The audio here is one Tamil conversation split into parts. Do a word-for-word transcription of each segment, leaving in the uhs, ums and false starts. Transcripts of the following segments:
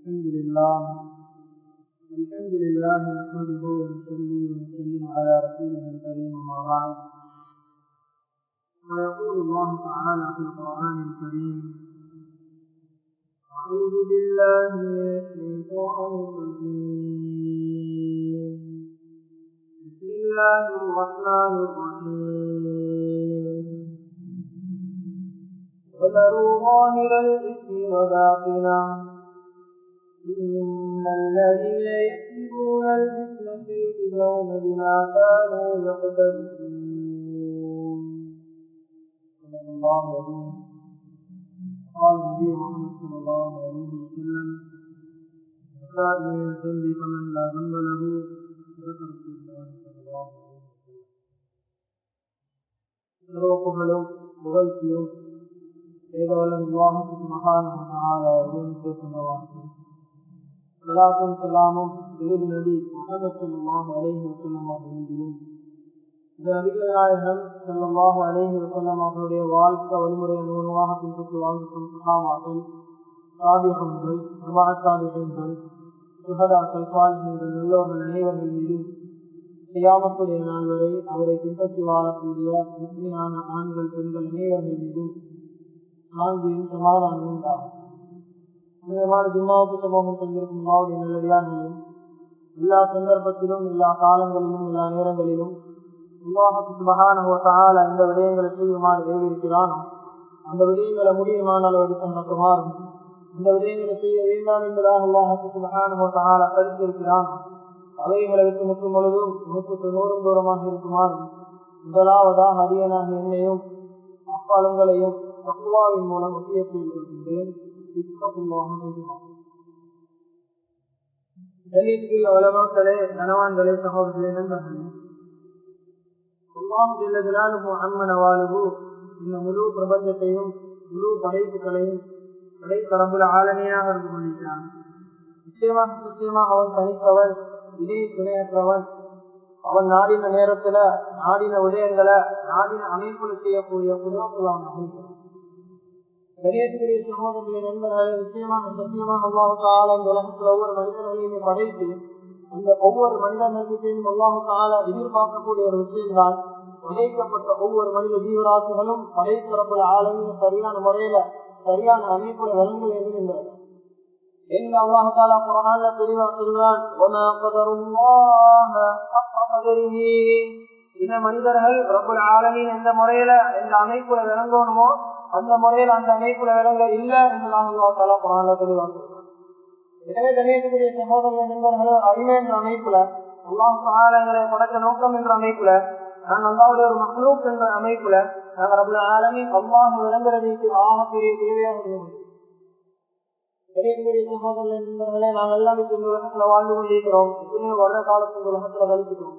الحمد لله الحمد لله نحمده ونصلي ونسلم على رسوله الكريم أما بعد. ويقول الله تعالى في القرآن الكريم: أعوذ بالله من الشيطان الرجيم، بسم الله الرحمن الرحيم. وذروا ظاهر الإثم وباطنه إن الذين يكسبون الإثم سيجزون بما كانوا يقترفون. صدق الله العظيم. قال النبي محمد صلى الله عليه وسلم: "وكائن من الذنب فمن لا ذنب له". صدق رسول الله صلى الله عليه وسلم. சிறப்புகளும் புகழ்ச்சியும் ஏகவல்லன் அல்லாஹ் சுப்ஹானஹு வ தஆலா அவர்களுக்கு சொந்தமாகும். ஸலாத்தும் ஸலாமும் இறுதி நபி முஹம்மது ஸல்லல்லாஹு அலைஹி வஸல்லம் அவர்களிலும் இந்த நபிகள் நாயகம் ஸல்லல்லாஹு அலைஹி வஸல்லம் அவர்களுடைய வாழ்க்கை வழிமுறையை நூறாக பின்பற்றி வாழ்க்கும் சஹாபாக்கள், தாபிஈன்கள், தபஅத் தாபிஈன்கள், சுஹதாக்கள், சாலிஹீன்கள் எல்லோர்கள் அனைவர்கள் மீதும் கியாமத்துடைய நாள் வரை அவரை பின்பற்றி வாழக்கூடிய முஸ்லிமான ஆண்கள், பெண்கள் அனைவர்கள் மீதும் சாந்தியும் சமாதானமும் உண்டாகும். ஜும்மாவுக்கு சமூகம் தந்திருக்கும் அல்லாஹ்வுடைய நல்லடியார்களையும் எல்லா சந்தர்ப்பத்திலும், எல்லா காலங்களிலும், எல்லா நேரங்களிலும் அல்லாஹ் சுப்ஹானஹு வ தஆலா இந்த விடயங்களை செய்யுமாறு ஏவிருக்கிறானோ அந்த விடயங்களை முடியுமான அளவு நடக்குமாறும், இந்த விடயங்களை செய்ய வேண்டாம் என்பதாக அல்லாஹ் சுப்ஹானஹு வ தஆலா தடுத்திருக்கிறானோ அவைகளை விட்டு முற்றும் பொழுதும் நூற்றுக்கு நூறும் தூரமாக இருக்குமாறும் முதலாவதாக அரியனாக என்னையும் அப்பாலங்களையும் தக்வாவின் மூலம் வசியத் செய்து கொள்கின்றேன். உலமாக்களே, கனவான்களே, சகோதரர்களே, நண்பர்களே, அல்லாஹ் ஜல்ல ஜலாலுஹு அம்மன வாலுஹு இந்த முழு பிரபஞ்சத்தையும் முழு படைப்புகளையும் படைத்த ரப்புல் ஆலமீனாக இருந்து கொண்டிருக்கிறான். நிச்சயமாக நிச்சயமாக அவன் தனித்தவன், இணை துணையற்றவன். அவன் நாடின நேரத்துல நாடின விடயங்களை நாடின அமைப்புல செய்யக்கூடிய புதுவத்தில் அவன் அமைக்கிறான். பெரியக்கூடிய சகோதரர்களை, நண்பர்களை, நிச்சயமாக சத்தியமாக அல்லாஹு தஆலா இந்த உலகத்தில் ஒவ்வொரு மனிதர்களையுமே படைத்து அந்த ஒவ்வொரு மனிதர்களுக்கும் அல்லாஹு தஆலா எதிர்பார்க்கக்கூடிய ஒரு விஷயம்தான் படைக்கப்பட்ட ஒவ்வொரு மனித ஜீவராசிகளும் படைத்த ரப்புல் ஆலமீன் சரியான முறையில சரியான அமைப்புல விளங்க வேண்டும் என்பது. எங்க அல்லாஹு தஆலா குர்ஆன்ல தெளிவாக சொல்றான்: "வமா கதருல்லாஹ ஹக்க கதரிஹி". இந்த மனிதர்கள் ரப்புல் ஆலமீன் எந்த முறையில எந்த அமைப்புல விளங்கணுமோ அந்த முறையில் அந்த அமைப்புல விளங்க இல்ல என்பதாக அல்லாஹ் தஆலா குர்ஆன்ல தெளிவாக சொல்றான். எனவே கணேசக்கூடிய சகோதரர்கள், நண்பர்களோ, அடிமை என்ற அமைப்புல அல்லாஹ் தஆலா எங்களை படைத்த நோக்கம் என்ற அமைப்புல நாங்கள் அல்லாஹ்வுடைய ஒரு மக்லூக் என்ற அமைப்புல நாங்கள் ரப்புல் ஆலமீன் அல்லாஹ் விளங்குறதுக்கு ஆகப்பெரிய தேவையாக இருக்கிறோம். கணேசக்கூடிய சகோதரர்கள், நண்பர்களே, நாங்கள் எல்லாம் இந்த உலகத்துல வாழ்ந்து கொண்டிருக்கிறோம். எத்தனையோ வருட காலத்து உலகத்துல கழிக்கிறோம்.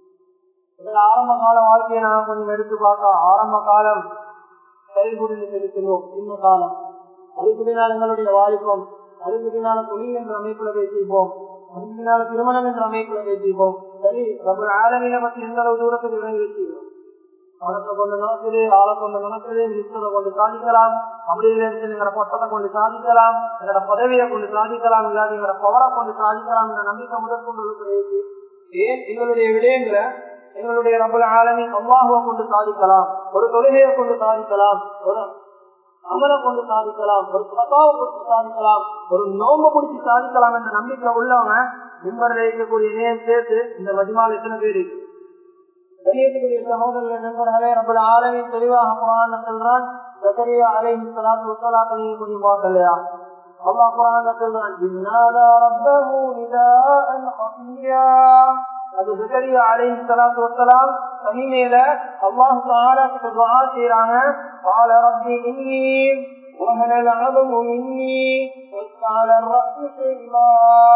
ஆரம்ப கால வாழ்க்கையை நாங்கள் கொஞ்சம் எடுத்து பார்த்தா ஆரம்ப காலம் செயல்புரிந்து செலுத்தினோம். சின்ன காலம், அதுக்கு பின்னால் எங்களுடைய வாலிபம், அதுக்கு பின்னால தொழில் என்ற அமைப்புல பேசிப்போம், அதுக்கு பின்னால திருமணம் என்ற அமைப்புல பேசிப்போம். சரி, ரப்புல் ஆலமீனை பற்றி எந்த அளவு தூரத்துக்கு விளங்கி வச்சுக்கிறோம். பணத்தை கொண்டு நடக்குது, ஆளை கொண்டு நடக்குது, நிச்சயத்தை கொண்டு சாதிக்கலாம், அப்படி இல்லைன்னு எங்களோட பட்டத்தை கொண்டு சாதிக்கலாம், எங்களோட பதவியை கொண்டு சாதிக்கலாம், இல்லாத எங்களோட பவரை கொண்டு சாதிக்கலாம் என்ற நம்பிக்கை முதற்கொண்டு இருக்கிறது. ஏன் எங்களுடைய விடயங்களை எங்களுடைய ரப்புல் ஆலமீன் அல்லாஹ்வை கொண்டு சாதிக்கலாம், ஒரு தொழுகையை கொண்டு சாதிக்கலாம், ஒரு அமலை கொண்டு சாதிக்கலாம், ஒரு சதாவை கொண்டு சாதிக்கலாம், ஒரு நோம்பை பிடிச்சி சாதிக்கலாம் என்ற நம்பிக்கை உள்ளவங்க மிம்பரில் இருக்கக்கூடிய இணையம் சேர்த்து இந்த மஜ்மால் எத்தனை பேர் இருக்கு? வெளியேற்றக்கூடிய சகோதரர்கள், நண்பர்களே, ரப்புல் ஆலமீன் தெளிவாக குர்ஆன்ல சொல்றான். ஜக்கரியா அலைஹி ஸலாத்து வஸலாம் நீங்க கொஞ்சம் பார்க்கலையா? அல்லாஹ் குர்ஆன்ல சொல்றான்: "இன்னாதா ரப்பஹு நிதாஅன் ஹஃபியா". அது ஜக்கரியா அலைஹி ஸலாத்து வஸலாம் தனிமையில அல்லாஹ் தஆலா கிட்ட துஆ செய்றாங்க. قال ربي إني وهن العظم مني واشتعل الرأس شيبا.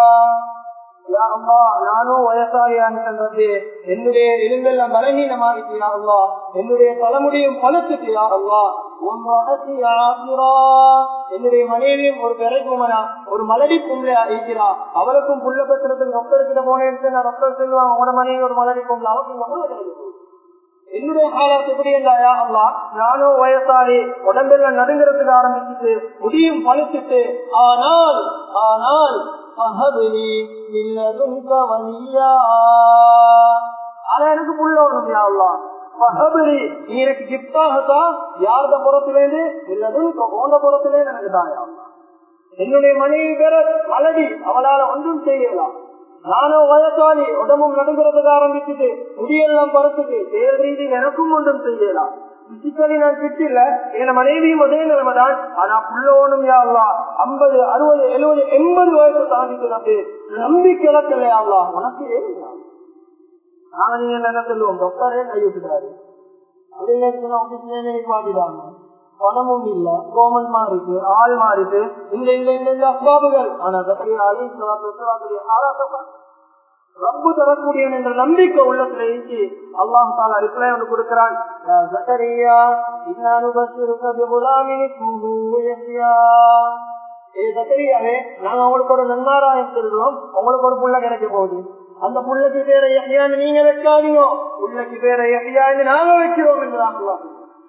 யா அல்லாஹ், நானும் வயசாகியாகின்றது, என்னுடைய எலும்பெல்லாம் பலகீனமாகிட்டு யா அல்லாஹ், என்னுடைய தலைமுடியும் பழுத்துட்டு யா அல்லாஹ், என்னுடைய மனைவியும் ஒரு பெறைக்குமனா ஒரு மலடி பொம்பளையா இருக்கிறா, அவளுக்கும் புள்ள பெற்றதுக்கு டாக்டர் கிட்ட போனேன்னு டாக்டர் சொல்லுவாங்க, உங்களோட மனைவி ஒரு மலடி பொம்பளை, அவருக்கு என்னுடைய காலத்து எப்படி என்றாயா அல்லா, நானும் வயசாளி, உடம்பெல்லாம் நடுங்கிறதுக்கு ஆரம்பிச்சுட்டு முடியும் பழுத்துட்டு, ஆனால் ஆனால் ஆனா எனக்கு புள்ள ஒண்ணும் யா அல்லா, நீ எனக்கு கிப்டாகத்தான் யாருட புறத்திலேருந்து இல்லதும் போன்ற புறத்திலேருந்து எனக்கு தாயா. என்னுடைய மனைவி பேர மலடி, அவளால ஒன்றும் செய்யலாம். நானும் வயசாளி, உடம்பும் நடுங்கிறதுக்கு ஆரம்பிச்சுட்டு முடியெல்லாம் பறத்துட்டு செயல் ரீதி எனக்கும் ஒன்றும் செய்யலாம். பிசிக்கலி நான் ஃபிட் இல்ல, என் மனைவியும் அதே நிலைமைதான். ஆனா புள்ளோனும் யாழ்லா ஐம்பது அறுபது எழுபது எண்பது வயசு தாண்டிட்டு நம்பிக்கை இழக்கலையா அல்லா, உனக்கு ஏன் நாங்க நீங்க என்ன சொல்லுவோம், டாக்டரே கைவிட்டுட்டாரு அப்படின்னு பாட்டிட்டாங்க. பணமும் இல்ல, கவர்மெண்ட் மாறிட்டு ஆள் மாறிட்டு இந்த இந்த இந்த அஸ்பாபுகள். ஆனா தக்கரியாலே ரப்பு தரக்கூடிய என்ற நம்பிக்கை உள்ளத்துல இருந்து அல்லாஹ் தாலா ரிப்ளை ஒன்று கொடுக்கிறான். ஜக்கரியா ஜக்கரியாவே நாங்க உங்களுக்கு ஒரு நன்மாராயம் சொல்றோம், உங்களுக்கு ஒரு புள்ள கிடைக்க போகுது. அந்த புள்ளைக்கு பேர யஹ்யான்னு நீங்க வைக்காதீங்க, புள்ளைக்கு பேர யஹ்யான்னு நாங்க வைக்கிறோம் என்றான் அல்லாஹ்.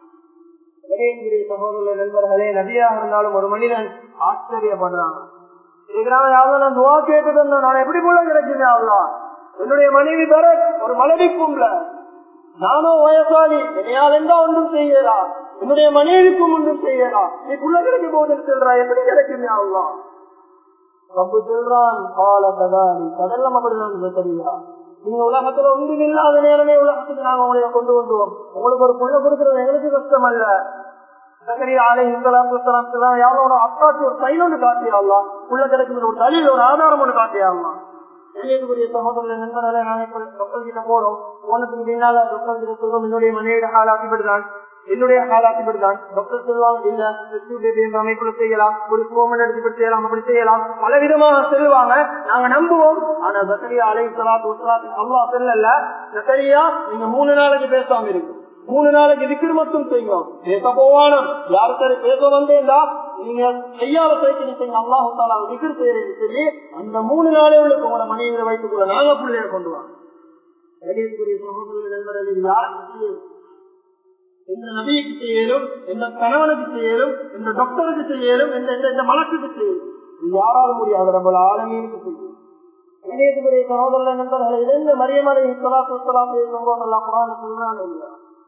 சகோதர நண்பர்களே, நபியாக இருந்தாலும் ஒரு மனிதன் ஆச்சரியப்படுறாங்க. நான் துவா கேட்டு நான் எப்படி புள்ள கிடைச்சேன் அல்லா, என்னுடைய மனைவி பெற ஒரு மலடிக்கும்ல, நானும் வயசாளி, என்னையால் எந்த ஒன்றும் செய்யலாம், என்னுடைய மனைவிக்கும் ஒன்றும் செய்யலாம், நீ புள்ள கிடைக்க போகுதுன்னு சொல்றா, எப்படி கிடைக்குமே அல்லா. ரப்பு சொல்றான் கால கதாலி, அதெல்லாம் அப்படிதான் தெரியா. நீங்க உலகத்துல ஒன்றும் இல்லாத நேரமே உலகத்துக்கு நாங்க உங்களை கொண்டு வந்தோம். உங்களுக்கு ஒரு புள்ள கொடுக்கறது எங்களுக்கு கஷ்டம் அல்ல. அத்தாச்சி ஒரு சைன் ஒன்று காட்டியாடலாம், உள்ள கிடைக்கும் ஒரு தலில் ஒரு ஆதாரம் ஒன்று காட்டியாடலாம். சகோதர நண்பர்களே, நாங்க டாக்டர் கிட்ட போறோம், போனதுக்கு பின்னால டாக்டர் கிட்ட சொல்றோம் என்னுடைய மனைவியோட ஹாலாக்கிப்படுதான், என்னுடைய ஹாலாக்கிப்படுதான். டாக்டர் சொல்லுவாங்க இல்ல அமைப்புல செய்யலாம், ஒரு கோமன் எடுத்து செய்யலாம், அப்படி செய்யலாம், பல விதமாக சொல்லுவாங்க. நாங்க நம்புவோம். ஆனா ஜக்கரியா அலைஹிஸ்ஸலாத்து வஸ்ஸலாம் அல்லாஹ் சொல்லல, ஜக்கரியா நீங்க மூணு நாளைக்கு பேசாம இருக்கு, மூணு நாளைக்கு திக்ர் மட்டும் செய்யும், பேச போவானோ யாரு சரி பேச வந்தேன்டா நீங்க செய்யாத பேச்சு அல்லாஹ் தாலா திக்ர் செய்யறேன்னு சொல்லி அந்த மூணு நாளே உள்ள உங்களோட மனைவியை வைத்துக் கொள்ள நாங்க பிள்ளைய கொண்டு வாங்க. யாருக்கு எந்த நபிக்கு செய்யலும், எந்த கணவனுக்கு செய்யலும், எந்த டாக்டருக்கு செய்யலும், எந்த எந்த மலக்குக்கு செய்யலும், யாராலும் முடியாது நம்ம ஆளுமைக்கு செய்யும். இணையத்துக்குரிய சகோதர நண்பர்களை இழந்த மரியமலை சலாத்து சலாம் சம்பவம் குரான் சொல்றாங்க இல்லையா,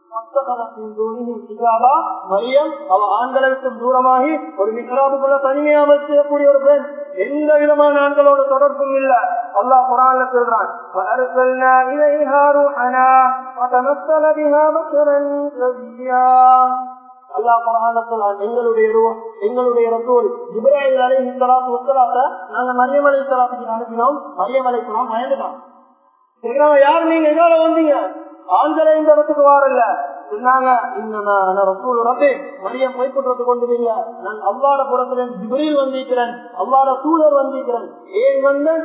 மரியம் அவ ஆண்களை விட்டு தூரமாகி ஒரு மிக்ராபுக்குள்ள தனிமையா அமைச்சக்கூடிய ஒரு பெண், எந்த விதமான ஆண்களோட தொடர்பும் இல்ல. அல்லாஹ் குர்ஆன்ல சொல்றான் அல்லாஹ் குர்ஆன்ல சொல்றான் எங்களுடைய எங்களுடைய ரசூல் ஜிப்ரீல் அலைஹிஸ்ஸலாத்து வஸ்ஸலாத்தை நாங்க மரியம் அலைஹிஸ்ஸலாத்துக்கு அனுப்பினோம். மரியம் அலைஹிஸ்ஸலாம் பயந்துட்டான். யாரு நீங்க எங்கால வந்தீங்க, ஆண்களை இந்த இடத்துக்கு வாரல்ல சொன்னாங்க. மரியம் போய்படுறது கொண்டு இல்ல, நான் அல்லாட புறத்துல ஜிப்ரீல் வந்திருக்கிறேன், அல்லாட தூதர் வந்திருக்கிறேன். ஏன் வந்தேன்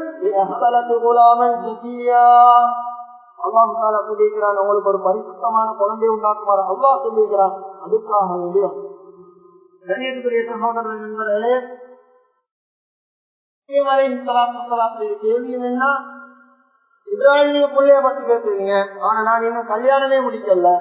அல்லாஹ் தாலா சொல்லியிருக்கிறான் உங்களுக்கு ஒரு பரிசுத்தமான குழந்தை உண்டாக்குமாறு அல்லாஹ் சொல்லியிருக்கிறான். அதுக்காக வேண்டிய கணியத்துக்குரிய சகோதரர்கள் என்பவர்களே, கேள்வியும் என்ன, இப்ராஹிம் நீங்க பிள்ளைய பத்தி பேசுறீங்க, ஆனா நான் இன்னும் கல்யாணமே முடிக்கல,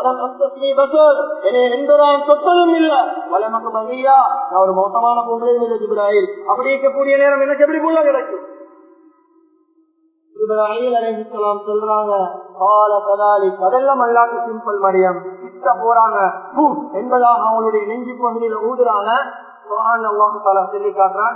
எந்த சொத்ததும் இல்ல, வளமக்கு பகையா நான் ஒரு மோசமான பொருளையும் இல்லை இப்ராஹிம். அப்படி இருக்கக்கூடிய நேரம் எனக்கு எப்படி புள்ள கிடைக்கும்? இப்ராஹிம் அலைஹிஸ்ஸலாம் சொல்றாங்க அதெல்லாம் அல்லாஹ்க்கு சிம்பிள். மரியம் கிட்ட போறாங்க என்பதாக அவங்களுடைய நெஞ்சு பகுதியில ஊதுறாங்க. அல்லாஹ் தஆலா சொல்லி காட்டுறான்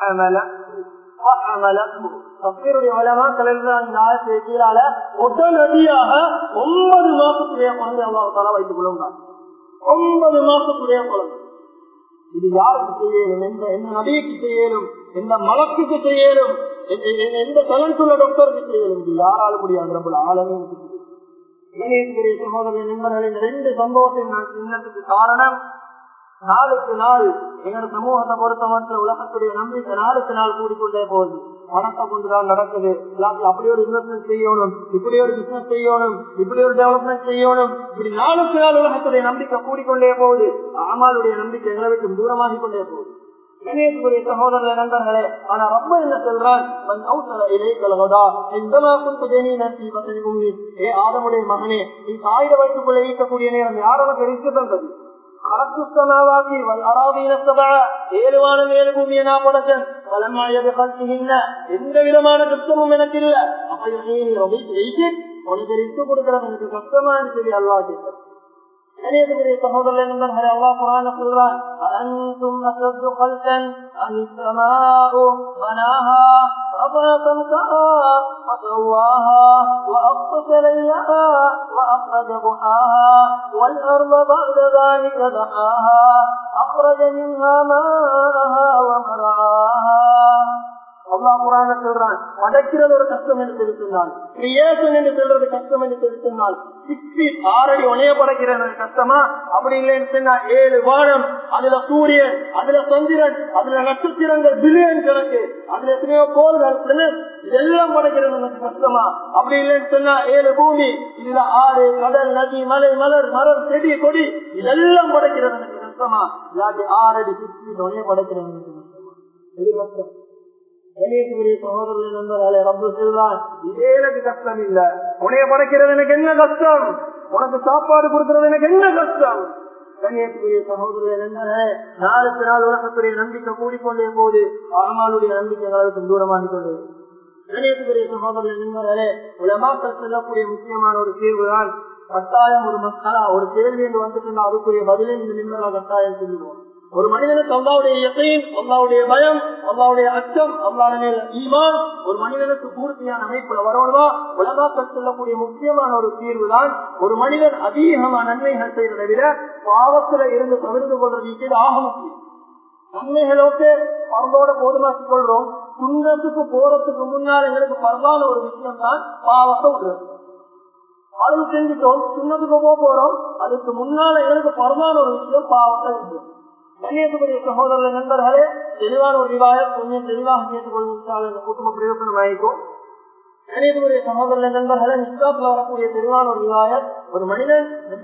உடனடியாக ஒன்பது மாசத்துடைய குழந்தை அல்லாஹ் தஆலா வைத்துக் கொள்ளும். ஒன்பது மாசத்துடைய குழந்தை. இது யாருக்கு செய்யலும், எந்த எந்த நபிக்கு செய்யலும், எந்த மலக்குக்கு செய்யலும், எந்த தலன்சுள்ள டாக்டருக்கு செய்யலும், இது யாராலும் முடியாது. ரப்பல் ஆலமீன் சகோதரர்கள் நண்பர்களின் ரெண்டு சம்பவத்தை நான் சின்னத்துக்கு காரணம், நாளுக்கு நாள் எங்களோட சமூகத்தை பொறுத்த மட்டும் உலகத்துடைய நம்பிக்கை நாளுக்கு நாள் கூடிக்கொண்டே போகுது. பணத்தை கொண்டுதான் நடக்குது. அப்படி ஒரு இன்வெஸ்ட்மெண்ட் செய்யணும், இப்படி ஒரு பிசினஸ் செய்யணும், இப்படி ஒரு டெவலப்மெண்ட் செய்யணும், இப்படி நாளுக்கு நாள் உலகத்துடைய நம்பிக்கை கூடிக்கொண்டே போகுது. ஆமாளுடைய நம்பிக்கை எங்களை விட்டு தூரமாகி கொண்டே போகுது. இணையத்துக்குரிய சகோதரர்களே நண்பர்களே, ஆனா ரொம்ப என்ன சொல்றான், ஏ ஆதமுடைய மகனே, நீ தாயிட வயிற்றுக்குள்ள ஈக்கக்கூடிய நேரம் யாரும் தெரிவித்து தந்தது? ஏழுவானம் ஏழு பூமியை நான் படைச்சேன், எந்த விதமான கஷ்டமும் எனக்கு இல்ல. அப்ப உனக்கு ரிஸ்க் கொடுக்கிறது எனக்கு கஷ்டமா சொல்லி அல்லாஹ் கேட்கிறேன். கணியத்துக்குரிய சகோதரர்களே நண்பர்களே, அல்லாஹ் குர்ஆன்ல சொல்றான், அன்தும் அஸது கல்கன் அனிஸ்ஸமாஉ பனாஹா ரஃபஅ சம்கஹா ஃபஸவாஹா வஅக்ஸஸ லைலஹா வஅخرج ضحاها والأرض بعد ذلك دحاها أخرج منها ماءها ومرعاها. அல்லாஹ் குர்ஆன்ல சொல்றான், படைக்கிறது ஒரு கஷ்டம் என்று தெரிவித்தால், கிரியேஷன் என்று சொல்றது கஷ்டம் என்று தெரிவித்தால், சிக்ஸ்டி ஆறடி உணைய படைக்கிறது கஷ்டமா? அப்படி இல்லைன்னு சொன்னா ஏழு வானம், அதுல சூரியன், அதுல சந்திரன், அதுல நட்சத்திரங்கள் பில்லியன் கணக்கு, அதுல எத்தனையோ கோள்கள், இதெல்லாம் படைக்கிறது எனக்கு கஷ்டமா? அப்படி இல்லைன்னு சொன்னா ஏழு பூமி, இதுல ஆறு, கடல், நதி, மலை, மலர், மரம், செடி, கொடி, இதெல்லாம் படைக்கிறது எனக்கு கஷ்டமா? இல்லாட்டி ஆறடி சிக்ஸ்டி உணைய படைக்கிறது எனக்கு கஷ்டமா? இது கஷ்டம். சகோதரர்களே நண்பர்களே, ரப்பு சொல்றான், இதே எனக்கு கஷ்டம் இல்ல, உனைய படைக்கிறது எனக்கு என்ன கஷ்டம், உனக்கு சாப்பாடு கொடுக்கிறது எனக்கு என்ன கஷ்டம். கண்ணியத்துக்குரிய சகோதரர்களே நண்பர்களே, நாளுக்கு நாள் உலகத்துடைய நம்பிக்கை கூடிக்கொண்டே போது அமாலுடைய நம்பிக்கைகளுக்கு தூரமாகிக் கொண்டே. கண்ணியத்துக்குரிய சகோதரர்களே நண்பர்களே, உலமாக்கள் சொல்லக்கூடிய முக்கியமான ஒரு தீர்வுதான் கட்டாயம் ஒரு மக்களா ஒரு கேள்வி என்று வந்துட்டு அதுக்குரிய பதிலை இந்த நிம்மலா கட்டாயம் சொல்லுவோம். ஒரு மனிதனுக்கு அல்லாஹ்வுடைய யகீன், அல்லாஹ்வுடைய பயம், அல்லாஹ்வுடைய அச்சம், அல்லாஹ்வுடைய ஈமான் ஒரு மனிதனுக்கு பூர்த்தியான அமைப்புல வரணுமா? உலமாக்கள் சொல்லக்கூடிய முக்கியமான ஒரு தீர்வு தான், ஒரு மனிதன் அதிகமான நன்மைகள் செய்வதை விட பாவத்துல இருந்து தவிர்த்து கொள்றது ஆக முக்கியம். நன்மைகளோக்கு பரந்தோட போதுமாக்கிக் கொள்றோம், சுண்ணத்துக்கு போறதுக்கு முன்னால் எங்களுக்கு பரவான ஒரு விஷயம் தான் பாவத்தை விடுறது. அளவு செஞ்சுட்டோம், சுண்ணத்துக்கு போக போறோம், அதுக்கு முன்னால எங்களுக்கு பரவான ஒரு விஷயம் பாவத்தை விடுறது. கண்ணியத்துக்குரிய சகோதரர்கள் நண்பர்களே, தெளிவான ஒரு ரிவாயத் கொஞ்சம் தெளிவாக கேட்டுக்கொள்ளும் குடும்ப பிரயோசனம் ஆகிக்கும். கண்ணியத்துக்குரிய சகோதரர்கள் நண்பர்களே, இஸ்லாத்துல வரக்கூடிய தெளிவான ஒரு ரிவாயத், ஒரு மனிதன்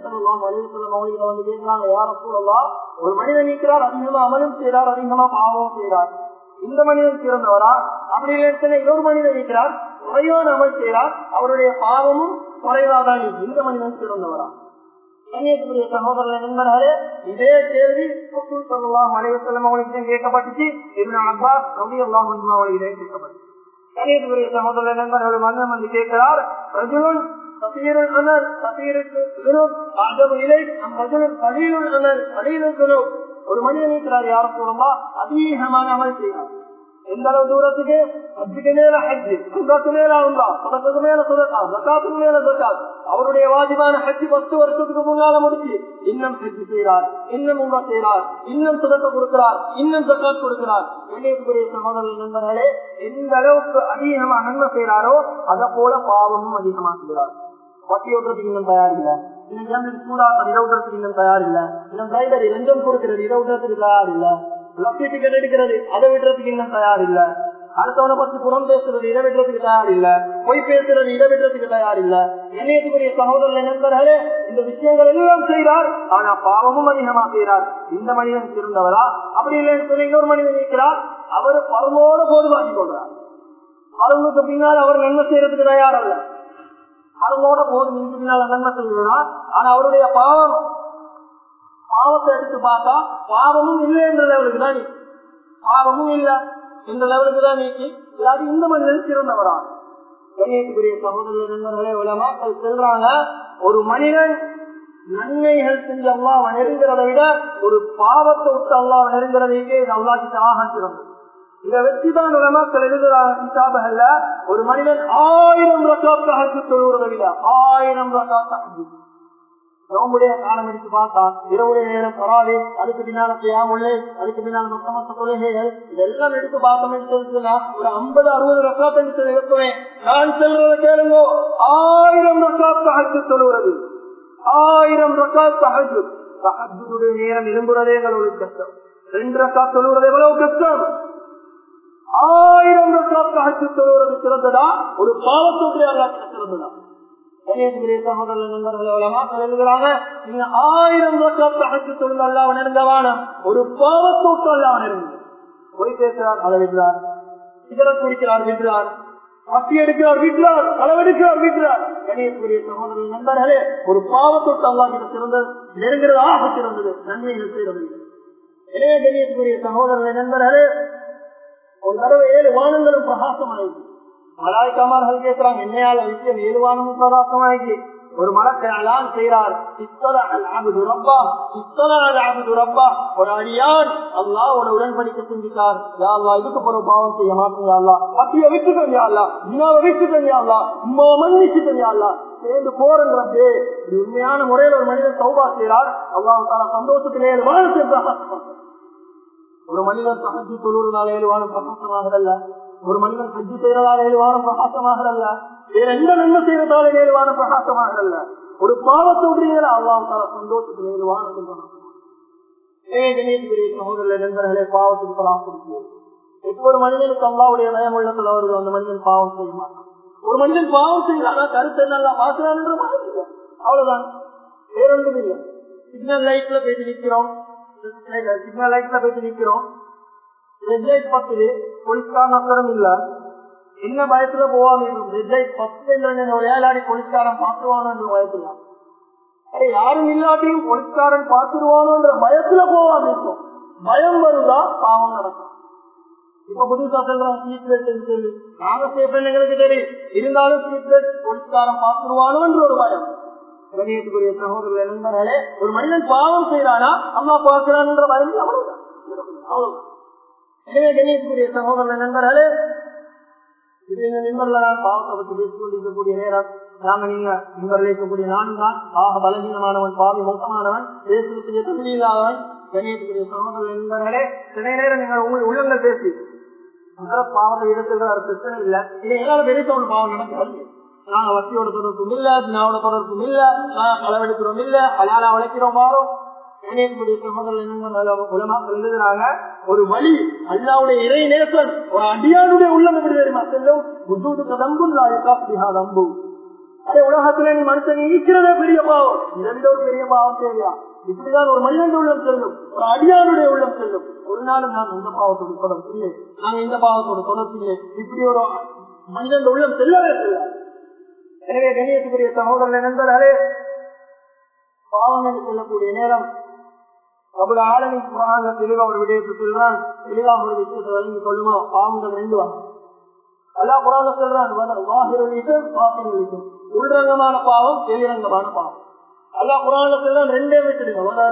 மௌலிகளை வந்து கேட்கிறாங்க, யார் ரசூலல்லாஹ், ஒரு மனிதன் இருக்கிறார், அதிகமா அமலும் செய்கிறார், அதிகமா பாவமும் செய்கிறார், இந்த மனிதன் சிறந்தவரா? அப்படி இல்லை இன்னொரு மனிதன் இருக்கிறார், குறைவான அமல் செய்கிறார், அவருடைய பாவமும் குறைவாதான், இந்த மனிதன் சிறந்தவரா? கண்ணியத்துக்குரிய சகோதரர்கள் நண்பர்களே, இதே கேள்வி ரசூல் ஸல்லல்லாஹு அலைஹி வஸல்லம் அவர்களுக்கு கேட்கப்பட்டுச்சு, இப்னு அப்பாஸ் ரலியல்லாஹு அன்ஹு அவர்களிடம் கேட்கப்பட்டுச்சு. கண்ணியத்துக்குரிய சகோதரர்கள் நண்பர்கள், மன்னன் வந்து கேட்கிறார், ரஜுலுன் கஸீருல் அமல் கஸீருல் ஸுனூப் அஅஜபு இலைக் அம் ரஜுலுன் கலீலுல் அமல் கலீலுல் ஸுனூப். ஒரு மனிதன் இருக்கிறார், யார் ரசூலல்லாஹ், அதிகமான அமல் செய்கிறார், எந்த அளவு தூரத்துக்கு? ஹஜ்ஜுக்கு மேல ஹஜ், உம்ராக்கு மேல உம்ரா, சதகாக்கு மேல சதகா, ஜகாத்துக்கு மேல ஜகாத். அவருடைய வாஜிபான ஹஜ் பத்து வருஷத்துக்கு முன்னால முடிச்சு இன்னும் ஹஜ் செய்கிறார், இன்னும் உம்ரா செய்கிறார், இன்னும் சதகா கொடுக்கிறார், இன்னும் ஜகாத் கொடுக்கிறார். கண்ணியத்துக்குரிய சகோதரர்கள் நண்பர்களே, எந்த அளவுக்கு அதிகமா நன்மை செய்கிறாரோ அதை போல பாவமும் அதிகமா செய்கிறார். வட்டி ஓட்டுறதுக்கு இன்னும் தயார் இல்ல, இன்னும் சூடாக இதை விடுறதுக்கு இன்னும் தயார் இல்ல, இன்னும் டிரைவர் லஞ்சம் கொடுக்கிறது இதை விடுறதுக்கு தயார் இல்ல, லட்சி டிக்கெட் எடுக்கிறது அதை விடுறதுக்கு இன்னும் தயார் இல்ல, அடுத்தவனை பத்தி புறம் பேசுறது இதை விடுறதுக்கு தயார் இல்ல, பொய் பேசுறது இதை விடுறதுக்கு தயார் இல்ல. என்னையத்துக்குரிய சகோதரர்கள் நண்பர்களே, இந்த விஷயங்கள் எல்லாம் செய்கிறார், ஆனா பாவமும் அதிகமா செய்கிறார். இந்த மனிதன் சிறந்தவரா? அப்படி இல்லைன்னு சொல்லி இன்னொரு மனிதன் இருக்கிறார், அவர் பருமோட போதுமாக்கி கொள்றார், பருமுக்கு பின்னால் அவர் நன்மை செய்யறதுக்கு தயார் அல்ல, பருமோட போதும் இதுக்கு பின்னால் நன்மை செய்கிறார், ஆனா அவருடைய பாவம் பாவத்தை எடுத்து பார்த்தா பாவமும் இல்லை என்ற லெவலுக்கு தான் நீக்கி, பாவமும் இல்ல என்ற லெவலுக்கு தான் நீக்கி, இல்லாட்டி இந்த மனிதன் சிறந்தவரா? கண்ணியத்துக்குரிய சகோதரர்கள் நண்பர்களே, உலமாக்கள் சொல்றாங்க, ஒரு மனிதன் நன்மைகள் செஞ்சு அல்லாஹ் நெருங்கிறதை விட ஒரு பாவத்தை விட்டு அல்லாஹ் நெருங்கிறதைக்கே இது அல்லாஹ் கிட்ட ஆக சிறந்தது. இதை வச்சுதான் உலமாக்கள் எழுதுறாங்க கிதாபுகள்ல, ஒரு மனிதன் ஆயிரம் ரக்காத் தஹஜ்ஜுத் தொழுவதை விட ஆயிரம் ரக்காத் தஹஜ்ஜுத் நோம்புடைய காலம் எடுத்து பார்த்தா இரவுடைய நேரம் தராவே, அதுக்கு பின்னால கியாமுல்லை, அதுக்கு பின்னால் மொத்தமொத்த தொழுகைகள், இதெல்லாம் எடுத்து பார்த்தோம் எடுத்துன்னா ஒரு ஐம்பது அறுபது ரக்காத் எடுத்து வைக்குவேன். நான் சொல்றதை கேளுங்க, ஆயிரம் ரக்காத் தஹஜ்ஜுத் தொழுவது, ஆயிரம் ரக்காத் தஹஜ்ஜுத். தஹஜ்ஜுடைய நேரம் எழும்புறதே எங்களுக்கு கஷ்டம், ரெண்டு ரக்காத் தொழுவது எவ்வளவு கஷ்டம். ஆயிரம் ரக்காத் தஹஜ்ஜுத் தொழுவது சிறந்ததா, ஒரு பாவத்தோடைய அல்லாஹ் சிறந்ததா? சகோதரர்கள் நண்பர்கள் உலமாக்கள் எழுதுறாங்க, நீங்க ஆயிரம் ரக்காத் தஹஜ்ஜுத் தொழுது அல்லாஹ் நெருங்கவான ஒரு பாவத்தோட்டு அல்லாஹ் நெருங்க. பொய் பேசுறார் அதை விடுறார், சிகரெட் குடிக்கிறார் விடுறார், பட்டி எடுக்கிறார் விடுறார், களவெடுக்கிறார் விடுறார். கணேசபுரிய சகோதரர்கள் நண்பர்களே, ஒரு பாவத்தொட்டு அல்லாஹ் கிட்ட சிறந்தது, நெருங்குறதாக சிறந்தது, நன்மைகள் செய்வது. எனவே கணேசபுரிய சகோதரர்கள் நண்பர்களே, ஒரு தடவை ஏழு வானங்களும் பிரகாசமாயிருக்கு. மலாய்க்காமார்கள் கேட்கிறாங்க, என்னையால விஷயம் ஏழு வானமும் பிரகாசமாயிருக்கு. ஒரு மலக்கை அலான் செய்கிறார், ஒரு அடியான் அல்லாஹ்வோட உடன்படிக்கை செஞ்சுட்டார், யா அல்லாஹ் இதுக்கு போற பாவம் செய்ய மாட்டேன், யா அல்லாஹ் பட்டியை விட்டுட்டேன், யா அல்லாஹ் வினாவை விட்டுட்டேன், யா அல்லாஹ் உம்மா மன்னிச்சுட்டேன், யா அல்லாஹ் சேர்ந்து போறங்கிறப்பே உண்மையான முறையில் ஒரு மனிதன் தௌபா செய்கிறார். அல்லாஹ் தாலா சந்தோஷத்திலே வாழ்க்கை. ஒரு மனிதன் சஹஜ் தொழுவதால் ஏழுவானம் பிரகாசமாகல, ஒரு மனிதன் ஹஜ்ஜு செய்யறதால் ஏழுவானம் பிரகாசமாகல, வேற எந்த நன்மை செய்யறதால ஏழுவானம் பிரகாசமாகல. ஒரு பாவத்தை விடுறீங்களா அல்லாஹ் தாலா சந்தோஷத்தில் ஏழுவானத்தில் சகோதரர்களே நண்பர்களே, பாவத்துக்கு பராமரிப்போம். எப்பொரு மனிதனுக்கு அல்லாஹ்வுடைய நயம் உள்ளத்துல வருது, அந்த மனிதன் பாவம் செய்ய மாட்டான். ஒரு மனிதன் பாவம் செய்யறானா கருத்து என்ன பாக்குறான் என்ற மாதிரி இல்லை, அவ்வளவுதான், வேறொன்றும் இல்லை. சிக்னல் லைட்ல பேசி நிற்கிறோம், சிக்னல் லைட்ல போயிட்டு நிக்கிறோம், ரெட் லைட் பத்துது, போலீஸ்காரன் அக்கறம் இல்ல, என்ன பயத்துல போவாங்க, ரெட் லைட் பத்து விளையாடி போலீஸ்காரன் பார்த்துவானு பயத்துல, அதே யாரும் இல்லாட்டியும் போலீஸ்காரன் பார்த்துருவானோன்ற பயத்துல போவாங்க. இருக்கும் பயம் வருதா பாவம் நடக்கும். இப்ப புதுசா சொல்றோம் சீட் பெல்ட் சொல்லி, நாங்க சேஃப் எங்களுக்கு தெரியும், இருந்தாலும் சீட் பெல்ட் போலீஸ்காரன் பார்த்துருவானோன்ற ஒரு பயம். கணியத்துக்குரிய சகோதரர்கள் நண்பர்களே, ஒரு மனிதன் பாவம் செய்யறானா அல்லாஹ் பார்க்கிறான் என்ற பயம் அவ்வளவுதான், அவ்வளவுதான். எனவே கணியத்துக்குரிய சகோதரர்கள் நண்பர்களே, நிம்பர்ல நான் பாவத்தை பற்றி பேசிக் கொண்டிருக்கக்கூடிய நேரம், நாங்க நீங்க நிம்பர்ல இருக்கக்கூடிய நான் தான் ஆக பலகீனமானவன், பாவி மோசமானவன், பேசுவதற்கு தகுதி இல்லாதவன். கணியத்துக்குரிய சகோதரர்கள் நண்பர்களே, சில நேரம் நீங்கள் உங்கள் உள்ளங்கள் பேசி பாவத்தை இடத்துல பிரச்சனை இல்லை, இதை எல்லாரும் பெரிய ஒரு பாவம் நடக்கிறது. நாங்க வட்டியோட தொடர்பும் இல்ல, தினாவோட தொடர்பும் இல்ல, நாங்க களவெடுக்கிறோம் இல்ல, அலாலா உழைக்கிறோம் மாறும். எழுதுறாங்க ஒரு வழி அல்லாவுடைய இறை நேசன் ஒரு அடியானுடைய உள்ளம் எப்படி தெரியுமா செல்லும், அதே உலகத்துல நீ மனுஷன் ஈக்கிறதே பெரிய பாவம், இதை விட ஒரு பெரிய பாவம் தேவையா? இப்படிதான் ஒரு மனிதனுடைய உள்ளம் செல்லும், ஒரு அடியானுடைய உள்ளம் செல்லும். ஒரு நாளும் நாங்க இந்த பாவத்தோட தொடர்பு இல்லை, நாங்க இந்த பாவத்தோட தொடர்பு இல்லை, இப்படி ஒரு மனிதன் உள்ளம் செல்லவே செல்லாது. எனவே கணியத்துக்குரிய சகோதரர்கள் நண்பர்களே, பாவம் என்று சொல்லக்கூடிய நேரம் அவருடைய ஆளுமை குரான தெளிவா ஒரு விடயத்தை சொல்றான், தெளிவா ஒரு விஷயத்தை வழங்கி கொள்ளுமா, பாவங்கள் ரெண்டு வரும். அல்லா குரான சொல்றான், உள்ரங்கமான பாவம், வெளிரங்கமான பாவம். அல்லா குரான சொல்றான் ரெண்டே விட்டுடுங்க,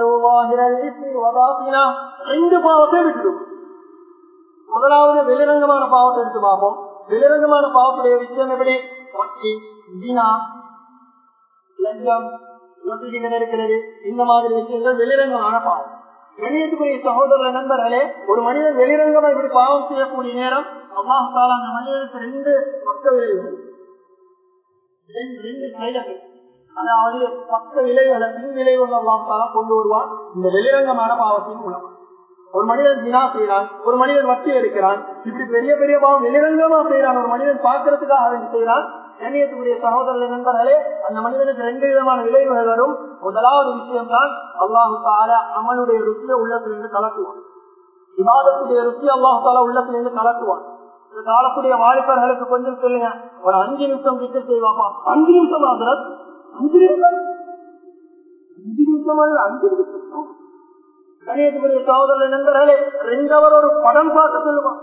ரெண்டு பாவத்தை விட்டுடும். முதலாவது வெளிரங்கமான பாவத்தை எடுத்து பார்ப்போம். வெளிரங்கமான பாவத்துடைய விஷயம் எப்படி? வட்டி, தினா, லஞ்சம், இருக்கிறது, இந்த மாதிரி விஷயங்கள் வெளிரங்கமான பாவம். வெளியேற்றுக்குரிய சகோதர நண்பர்களே, ஒரு மனிதன் வெளிரங்கமா இப்படி பாவம் செய்யக்கூடிய நேரம் அல்லாஹ் தஆலா அந்த மனிதனுக்கு ரெண்டு பக்க விளைவுகள், ரெண்டு சைடு எஃபெக்ட், அதாவது பக்க விளைவுகளை பின் விளைவுகள் அல்லாஹ் தஆலா கொண்டு வருவான் இந்த வெளிரங்கமான பாவத்தின் மூலம். ஒரு மனிதன் தினா செய்யறான், ஒரு மனிதன் வட்டி எடுக்கிறான், இப்படி பெரிய பெரிய பாவம் வெளிரங்கமா செய்யறான், ஒரு மனிதன் பார்க்கறதுக்காக அவன் செய்யறான். கண்ணியத்துக்குரிய சகோதரர்கள் நண்பர்களே, அந்த மனிதனுக்கு ரெண்டு விதமான விளைவுகள் வரும். முதலாவது விஷயம் தான் அல்லாஹு தஆலா அமலுடைய ருசியை உள்ளத்திலிருந்து கலக்குவான், இபாதத்துடைய ருசி அல்லாஹு தஆலா உள்ளத்திலிருந்து கலக்குவான். இந்த காலக்கூடிய வாலிபர்களுக்கு கொஞ்சம் சொல்லுங்க, ஒரு அஞ்சு நிமிஷம் கிட்ட செய்வாப்பா, அஞ்சு நிமிஷம் ஆகிறது, அஞ்சு நிமிஷம் அஞ்சு நிமிஷம் அல்ல அஞ்சு நிமிஷம். கண்ணியத்துக்குரிய சகோதரர்கள் நண்பர்களே, ரெண்டு அவர் ஒரு படம் பார்க்க சொல்லுவான்,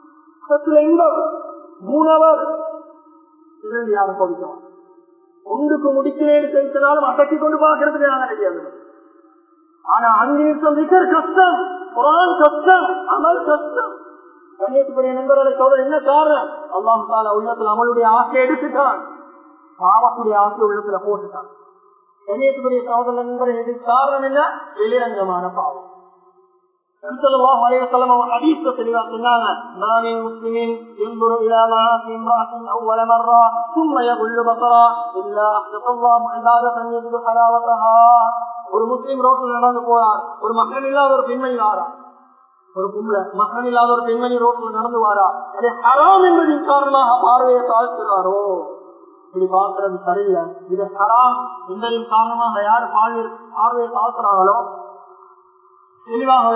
மூணவர் யாரும் கொடுக்கலாம், ஒன்றுக்கு முடிக்கிறேன் செலுத்தினாலும் அடக்கி கொண்டு பார்க்கறதுக்கு நாங்க தெரியாது. ஆனா அஞ்சு நிமிஷம் விக்கர் கஷ்டம், குர்ஆன் கஷ்டம், அமல் கஷ்டம். கண்ணியத்துக்குரிய நண்பர்களை சோதனை என்ன காரணம்? அல்லாஹ் தஆலா உள்ளத்துல அமலுடைய ஆசை எடுத்துட்டான், பாவத்துடைய ஆசை உள்ளத்துல போட்டுட்டான். கண்ணியத்துக்குரிய சோதனை நண்பர்கள் இது காரணம் என்ன? வெளிரங்கமான பாவம். ஸல்லல்லாஹு அலைஹி வஸல்லம் ஹதீஸ்ல தெளிவா சொன்னாங்க, மாமின் முஸ்லிமின் ينظر الى معاصي امرأة اول مرة ثم يغل بصرا الا احدث الله عبادة يجد حلاوتها. ஒரு முஸ்லிம் ரோட்ல நடந்து போறார், ஒரு மகன் இல்லாத ஒரு பெண்மணி வாரா, ஒரு பொம்பளை மகன் இல்லாத ஒரு பெண்மணி ரோட்ல நடந்து வாரா, அது ஹராம் என்பதின் காரணமாக பார்வையை தாழ்த்துறாரோ, இப்படி பார்க்கறது சரியில்லை, இது ஹராம் என்பதின் காரணமாக யாரு பார்வையை தாழ்த்துறாங்களோ தெளிவாக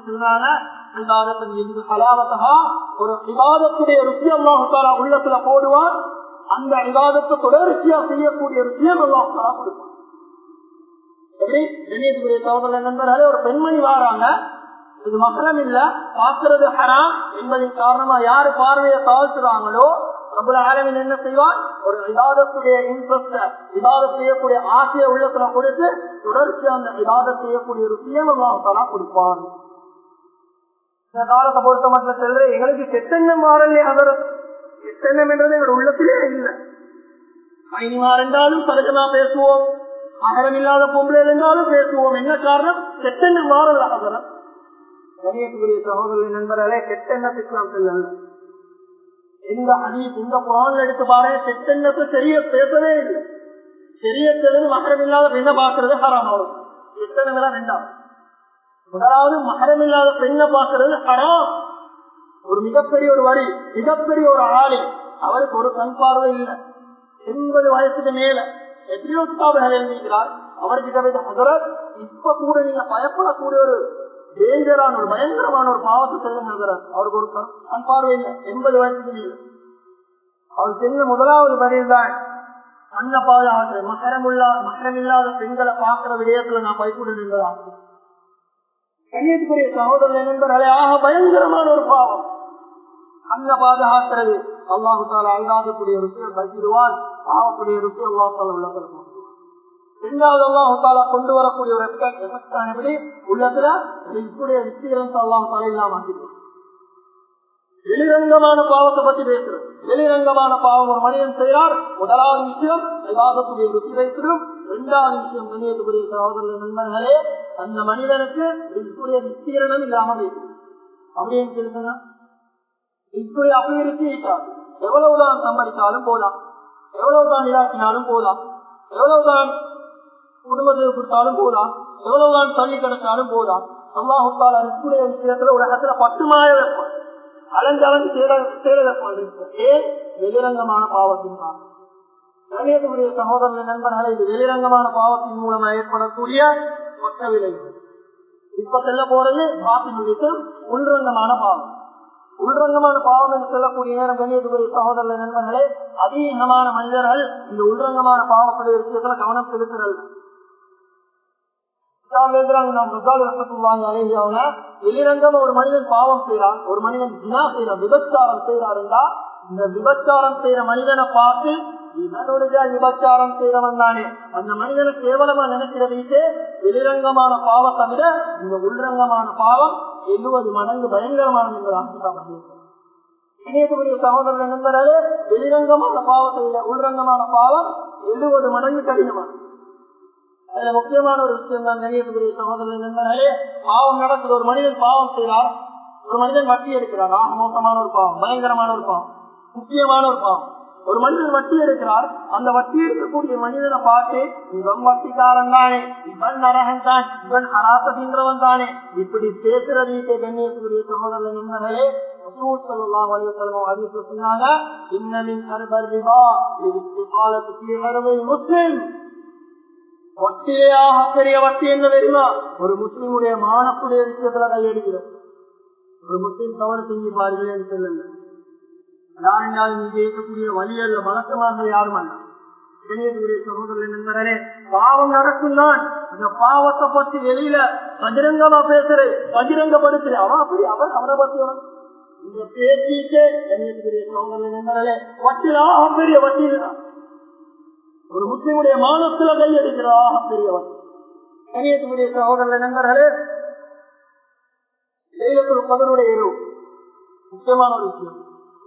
ஒரு விவாதத்துடைய ருசி அல்லாஹ் தஆலா உள்ளத்துல போடுவான். அந்த விவாதத்தை தொடர்ச்சியா செய்யக்கூடிய ருசியம் அல்லாஹ் தஆலா கொடுப்பான். எப்படி கண்ணியத்துக்குரிய சகோதர நண்பர்களே, ஒரு பெண்மணி வாராங்க, இது மஹரம் இல்ல, பாக்குறது ஹராம் என்பதன் காரணமா யாரு பார்வையை தாழ்த்துறாங்களோ ரப்பல் ஆலமீன் என்ன செய்வான், ஒரு இபாதத்துடைய இன்ட்ரெஸ்ட இபாதத் செய்யக்கூடிய ஆசையை உள்ளத்துல கொடுத்து தொடர்ச்சி அந்த இபாதத் செய்யக்கூடிய ருசியம் அல்லாஹ் தஆலா கொடுப்பான். இந்த காலத்தை பொறுத்த மட்டும் செல்ற எங்களுக்கு கெட்டெண்ணம் மாறலே, அவர் கெட்டெண்ணம் என்றது எங்களோட உள்ளத்திலே இல்லை. ஐனிமார் என்றாலும் சகஜமா பேசுவோம், மஹரம் இல்லாத பொம்பளை இருந்தாலும் பேசுவோம். என்ன காரணம்? கெட்டெண்ணம் மாறல. அவர் கண்ணியத்துக்குரிய சகோதரர்களின் நண்பர்களே, கெட்டெண்ணத்துக்கு நாம் செல்லல. இந்த ஹதீஸ் இந்த குர்ஆன்ல எடுத்து பாருங்க, கெட்டெண்ணத்தை தெரிய பேசவே இல்லை. தெரிய தெரிந்து மஹரம் இல்லாத பெண்ணை பார்க்கறது ஹராம் ஆகும். கெட்டெண்ணம் ரெண்டாவது. முதலாவது மஹரம் இல்லாத பெண்ணை பார்க்கறது ஹராம். ஒரு மிகப்பெரிய ஒரு வரி, மிகப்பெரிய ஒரு ஆளி, அவருக்கு ஒரு கண் பார்வை இல்லை, எண்பது வயசுக்கு மேல எத்தனையோ கிதாபுகள் எழுதிக்கிறார். அவர்கிட்ட போய் ஹஜரத், இப்ப கூட நீங்க பயப்படக்கூடிய ஒரு டேஞ்சரான ஒரு பயங்கரமான ஒரு பாவத்தை செல்லுங்க. அவருக்கு ஒரு கண் பார்வை இல்லை, எண்பது வயசுக்கு இல்லை. அவர் செஞ்ச முதலாவது பதில் தான் கண்ண பாதுகாத்து மகரமுல்லா மகரம் இல்லாத பெண்களை பார்க்கிற விடயத்துல நான் பயப்பட நின்றதாக. கண்ணியத்துக்குரிய சகோதரர் நண்பர்களே, ஆக பயங்கரமான ஒரு பாவம் கண்ண பாதுகாக்கிறது. அல்லாஹு தஆலா அல்லாதக்கூடிய ருசியை பகிர்வான், ஆகக்கூடிய ருசி அல்லாஹு தஆலா உள்ளத்தில். இரண்டாவது அல்லாஹு தஆலா கொண்டு வரக்கூடிய ஒரு எப்படி உள்ளத்துல இப்படிய விஸ்தீரத்தை அல்லாஹு தஆலா இல்லாம ஆக்கிடுவான். வெளிரங்கமான பாவத்தை பத்தி பேசுறோம். வெளிரங்கமான பாவம் ஒரு மனிதன் செய்யறார். முதலாவது விஷயம் இபாதத்துடைய ருசி வைக்கிறோம். இரண்டாவது விஷயம் கண்ணியத்துக்குரிய சகோதரர்களே நண்பர்களே, அந்த மனிதனுக்கு இப்படிய விஸ்தீரணம் இல்லாமல் இருக்கும். அப்படின்னு சொல்லுங்க, இப்படி அபிவிருத்தி இருக்காது. எவ்வளவுதான் சம்பாதித்தாலும் போதாம், எவ்வளவுதான் இலாக்கினாலும் போதாம், எவ்வளவுதான் குடும்பத்தை கொடுத்தாலும் போதாம், எவ்வளவுதான் தள்ளி கிடைச்சாலும் போதாம். அல்லாஹு தஆலா ரிஸ்குடைய விஷயத்துல உலகத்துல பட்டுமாய வைப்பான், அலஞ்சலஞ்சு தேட தேட வைப்பான். ஏன்? வெளிரங்கமான பாவத்தின் காரணம். கண்ணியத்துக்குரிய சகோதரர்கள் நண்பர்களை, இது வெளிரங்கமான பாவத்தின் மூலமா ஏற்படக்கூடிய மொத்த விளைவு. இப்ப செல்ல போறது பாத்தினுடைய உள்ரங்கமான பாவம். உள்ரங்கமான பாவம் என்று சொல்லக்கூடிய நேரம் கண்ணியத்துக்குரிய சகோதரர்கள் நண்பர்களே, அதிகமான மனிதர்கள் இந்த உள்ரங்கமான பாவத்துடைய விஷயத்துல கவனம் செலுத்துறது. வெளிரங்கம் ஒரு மனிதன் பாவம் செய்யறான், ஒரு மனிதன் ஜினா செய்யறான், விபச்சாரம் செய்யறான் என்றா, இந்த விபச்சாரம் செய்யற மனிதனை பார்த்து இவனுடைய விபச்சாரம் செய்யறவன் தானே அந்த மனிதனை கேவலமா நினைக்கிறதுக்கு வெளிரங்கமான பாவத்தை விட இந்த உள்ரங்கமான பாவம் எழுபது மடங்கு பயங்கரமானது என்பதாக சகோதரர்கள் நண்பர்களே, வெளிரங்கமான பாவத்தை விட உள்ரங்கமான பாவம் எழுபது மடங்கு கடினமானது. அதுல முக்கியமான ஒரு விஷயம் தான் கண்ணியத்துக்குரிய சகோதரர்கள் நண்பர்களே, பாவம் நடக்குது. ஒரு மனிதன் பாவம் செய்யறார், ஒரு மனிதன் வட்டி எடுக்கிறார். ஆக மோசமான ஒரு பாவம், பயங்கரமான ஒரு பாவம், முக்கியமான ஒரு பாவம். ஒரு மனிதன் வட்டி எடுக்கிறார், அந்த வட்டி எடுக்கக்கூடிய மனிதனை பார்த்து இவன் வட்டிக்காரன் தானே, இவன் நரகன் தான், இவன் ஹராசகின்றவன் தானே, இப்படி பேசுறதுக்கே கண்ணியத்துக்குரிய சகோதரர்கள் நண்பர்களே, ரசூல் ஸல்லல்லாஹு அலைஹி வஸல்லம் ஹதீஸ்ல சொன்னாங்க, இன்ன மின் அர்பர் ரிபா லிஸ்திகாலத்தி ஃபீ ஹர்பில் முஸ்லிம். வட்டியாக பெரிய வட்டி என்ன தெரியுமா? ஒரு முஸ்லிமுடைய மானத்துடைய விஷயத்துல கையெடுக்கிறது. ஒரு முஸ்லிம் தவறு செஞ்சு பாருங்கள் என்று சொல்லுங்க. யாருனாலும் நீங்க இருக்கக்கூடிய வழி அல்ல, வழக்கமாக யாரும் அல்ல. கண்ணியத்துக்குரிய சகோதரர்கள் நண்பர்களே, பாவம் நடக்கும் தான், அந்த பாவத்தை பத்தி வெளியில பகிரங்கமா பேசுறேன், பகிரங்கப்படுத்துறேன். அவன் அப்படி அவன் அவனை பத்தி இந்த பேசிட்டு கண்ணியத்துக்குரிய சகோதரர்கள் நண்பர்களே, வட்டிலாக பெரிய வட்டி தான். ஒரு முஸ்லிமுடைய மானத்துல கையெடுக்கிறாக பெரியவன். கண்ணியத்துக்குரிய சகோதரர்கள் நண்பர்களே, லைலத்துல் கத்ருடைய இரவு முக்கியமான ஒரு விஷயம்.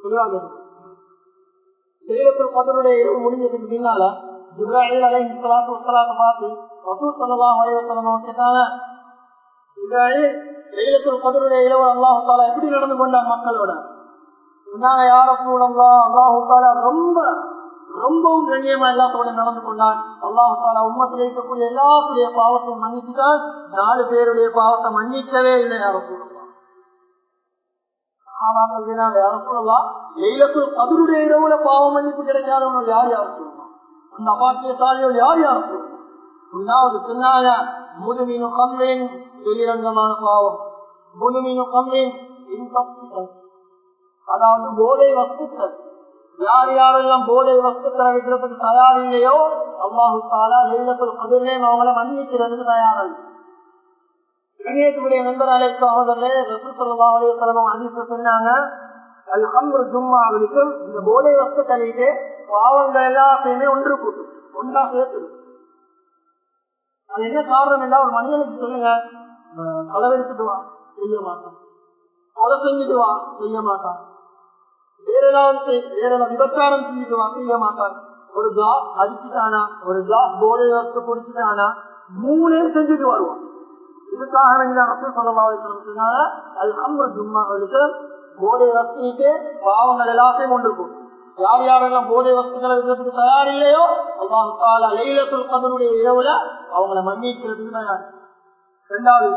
லைலத்துல் கத்ருடைய இரவு முடிஞ்சதுக்கு பின்னால ஜிப்ராயில் அலைஹி ஸலாத்து வஸ்ஸலாம் பார்த்து ரசூல் ஸல்லல்லாஹு அலைஹி வஸல்லம் கேட்டாங்க, ஜிப்ராயில் லைலத்துல் கத்ருடைய இரவு அல்லாஹ் தஆலா எப்படி நடந்து கொண்டாங்க மக்களோட? சொன்னாங்க, யா ரசூலல்லாஹ், அல்லாஹ் தஆலா ரொம்ப ரொம்பவும் கண்ணியமா எல்லாத்தோட நடந்து கொண்டான். அல்லாஹ் தஆலா உம்மத்தில் இருக்கக்கூடிய எல்லாத்துடைய பாவத்தை மன்னிச்சுட்டான், நாலு பேருடைய பாவத்தை மன்னிக்கவே இல்லை. யா ரசூலல்லாஹ், லைலத்துல் இரவுல பாவ மன்னிப்பு கிடைக்காதவங்க யார் யார் சொல்லுவாங்க? அந்த அபாக்கியசாலிகள் யார் யார் சொல்லுவாங்க? ஒன்றாவது சொன்னாங்க முதுமீனு கம்மின் வெளிரங்கமான பாவம், முதுமீனு கம்மின் இன்டாக்சிகன்ட், அதாவது போதை வஸ்துக்கள். யார் யாரெல்லாம் போதை வஸ்துக்களை விடுறதுக்கு தயார் இல்லையோ அல்லாஹு தஆலா லைலத்துல் கத்ரிலே அவங்களை மன்னிக்கிறதுக்கு தயாராக. கண்ணியத்துக்குரிய நண்பர் அழைப்பாவதே ரசூல் ஸல்லல்லாஹு அலைஹி வஸல்லம் ஹதீஸ்ல சொன்னாங்க, அல் ஹம்ரு ஜும்மாவுக்கு இந்த போதை வஸ்துக்களிலே பாவங்கள் எல்லாத்தையுமே ஒன்று கூட்டு ஒன்றா சேர்த்து. அது என்ன காரணம் என்றால், ஒரு மனிதனுக்கு சொல்லுங்க, களவெடுத்துட்டு வா செய்ய மாட்டான், கொலை செஞ்சுட்டு வா செய்ய மாட்டான், வேற ஏதாவது வேற விபச்சாரம் செஞ்சுட்டு வா செய்ய மாட்டான், ஒரு ஜாப் அடிச்சுட்டானா, ஒரு ஜாப் போதை வஸ்து குடிச்சுட்டானா மூணே செஞ்சுட்டு வருவான். இதுக்காக வேண்டிய ரசூல் ஸல்லல்லாஹு அலைஹி வஸல்லம் சொன்னாங்க, அல் ஹம்ரு ஜும்மாவுக்கு போதை வஸ்துக்கு பாவங்கள் எல்லாத்தையும் ஒன்று கூடும். யார் யாரெல்லாம் போதை வஸ்துக்களை விடுறதுக்கு தயார் இல்லையோ அல்லாஹ் தஆலா லைலத்துல் கத்ருடைய இரவுல அவங்களை மன்னிக்கிறதுக்கு தயார். இரண்டாவது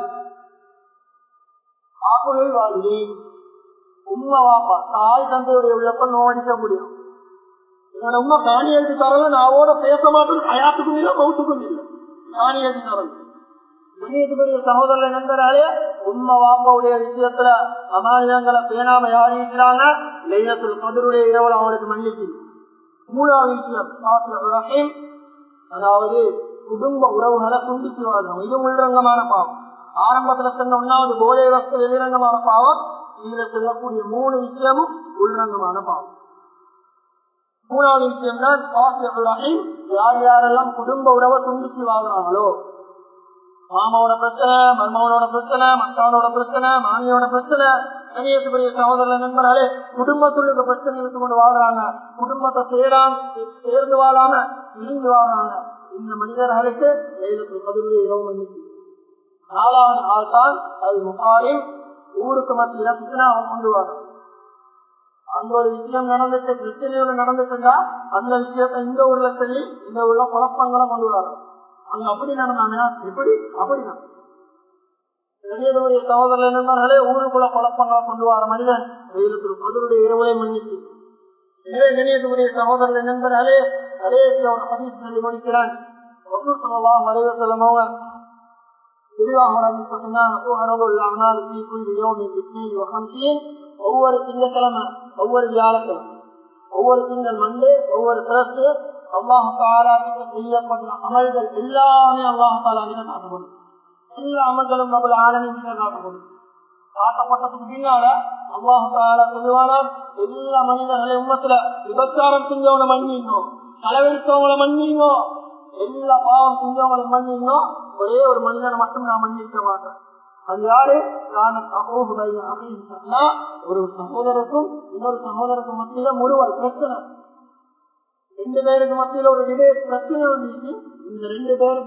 ஆகுலை வாழ்வி, உம்மா வாப்பா தாய் தந்தையுடைய உள்ளப்ப நோடிக்க முடியும். என்னோட உண்மை காணி எழுதி தரல, நான் அவரோட பேச மாட்டேன், அயாத்துக்கும் இல்லை மௌத்துக்கும் இல்லை, காணி எழுதி தரல. பெரிய சகோதரர் நண்பராலே உண்மை வாப்பாவுடைய விஷயத்துல அமானிதங்களை பேணாம யார் இருக்கிறாங்க, லைலத்துல் கத்ருடைய இரவுல அவங்களுக்கு மன்னிப்பு. மூணாவது விஷயம், அதாவது குடும்ப உறவுகளை துண்டிச்சு வாழ்றோம், இது உள்ரங்கமான பாவம். ஆரம்பத்துல சொன்ன ஒன்னாவது போதை வஸ்து வெளிரங்கமான பாவம், இதுல சொல்லக்கூடிய மூணு விஷயமும் உள்ரங்கமான பாவம். மூணாவது விஷயம் தான் யார் யாரெல்லாம் குடும்ப உறவை துண்டிச்சு வாழ்றாங்களோ, மாமாவோட பிரச்சனை, மருமகனோட பிரச்சனை, மச்சானோட பிரச்சனை, மாமியோட பிரச்சனை, கணியத்துக்குரிய சகோதரர் நண்பர்களே குடும்பத்துள்ள பிரச்சனை இழுத்து கொண்டு வாழ்றாங்க, குடும்பத்தை சேராம சேர்ந்து வாழாம இருந்து வாழ்றாங்க. இந்த மனிதர்களுக்கு லைலத்துல் கத்ருடைய இரவு மன்னிப்பு. நாலாவது ஆள் தான் அது முகாரிம், ஊருக்கு மத்தியில பிரச்சனை அவன் கொண்டு வரான். அந்த ஒரு விஷயம் நடந்துட்டு பிரச்சனையோட நடந்துட்டுன்னா அந்த விஷயத்த இந்த ஊர்ல சொல்லி இந்த ஊர்ல குழப்பங்களை கொண்டு வரான். அங்க அப்படி நடந்தாங்கன்னா எப்படி அப்படிதான் சகோதரர் என்னன்னாலே ஊருக்குள்ள குழப்பங்களை கொண்டு வர மனிதன் லைலத்துல் கத்ருடைய இரவை மன்னிப்பு. எனவே கணியத்துக்குரிய சகோதரர் என்னன்னாலே அதே ஒரு ஹதீஸ் சொல்லி முடிக்கிறான். ரசூல் ஸல்லல்லாஹு அலைஹி வஸல்லம் அவங்க ஒவ்வொரு திங்கட்கிழமை, ஒவ்வொரு வியாழக்கிழமை, ஒவ்வொரு திங்கள் மண்டே, ஒவ்வொரு திறத்து அல்லாஹ் தஆலா செய்யப்பட்ட அமல்கள் எல்லாமே அல்லாஹ் தஆலா காட்டப்படும். எல்லா அமல்களும் ரப்பல் ஆலமீன் காட்டப்படும். காட்டப்பட்டதுக்கு பின்னால அல்லாஹ் தஆலா சொல்லுவானா, எல்லா மனிதர்களை உம்மத்துல விபச்சாரம் செஞ்சவங்களை மன்னிங்கோ, களவெடுத்தவங்களை மன்னிங்கோ, எல்லா பாவம் செஞ்சவங்களை மன்னிங்கோ, ஒரே ஒரு மனிதனை மட்டும் நான் மன்னிக்க மாட்டேன். அது யாரு? ஒரு சகோதரருக்கும் இன்னொரு சகோதரருக்கும் மத்தியில முழுவல் பிரச்சனை, ரெண்டு பேருக்கு மத்தியில ஒரு டிபேட் பிரச்சனை வந்துச்சு. இந்த ரெண்டு பேரும்